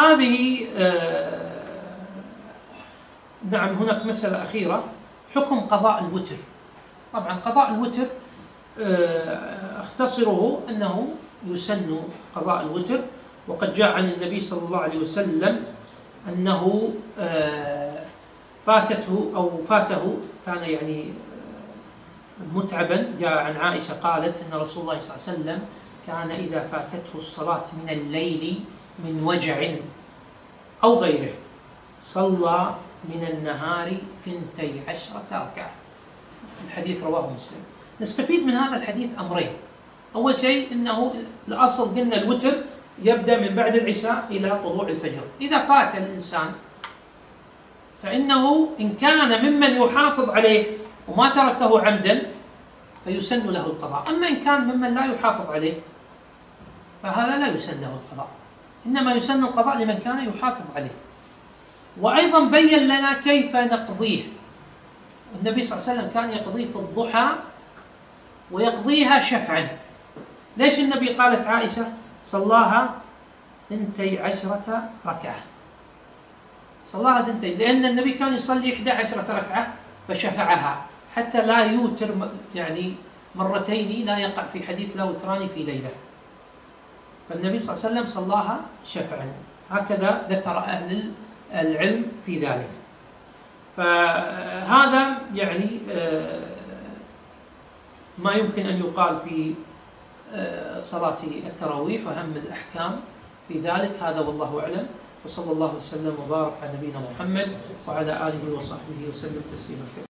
هذه نعم. هناك مسألة أخيرة، حكم قضاء الوتر. طبعا قضاء الوتر اختصره أنه يسن قضاء الوتر، وقد جاء عن النبي صلى الله عليه وسلم أنه فاته كان يعني متعبا. جاء عن عائشة قالت أن رسول الله صلى الله عليه وسلم كان إذا فاتته الصلاة من الليل من وجع أو غيره صلى من النهار 12 ركعة. الحديث رواه مسلم. نستفيد من هذا الحديث أمرين. أول شيء أنه الأصل قلنا الوتر يبدأ من بعد العشاء إلى طلوع الفجر. إذا فات الإنسان فإنه إن كان ممن يحافظ عليه وما تركه عمدا فيسن له القضاء، أما إن كان ممن لا يحافظ عليه فهذا لا يسن له القضاء، إنما يسن القضاء لمن كان يحافظ عليه. وأيضا بين لنا كيف نقضيه. النبي صلى الله عليه وسلم كان يقضيه في الضحى ويقضيها شفعا. ليش النبي قالت عائشة صلاها 12 ركعة؟ صلاها 12 لأن النبي كان يصلي 11 ركعة فشفعها حتى لا يوتر، يعني مرتين لا يقع في حديث لا وتران في ليلة. فالنبي صلى الله عليه وسلم صلاها شفعا، هكذا ذكر أهل العلم في ذلك. فهذا يعني ما يمكن أن يقال في صلاة التراويح وأهم الأحكام في ذلك. هذا والله أعلم، وصلى الله وسلم وبارك على نبينا محمد وعلى آله وصحبه وسلم تسليما كثيرا.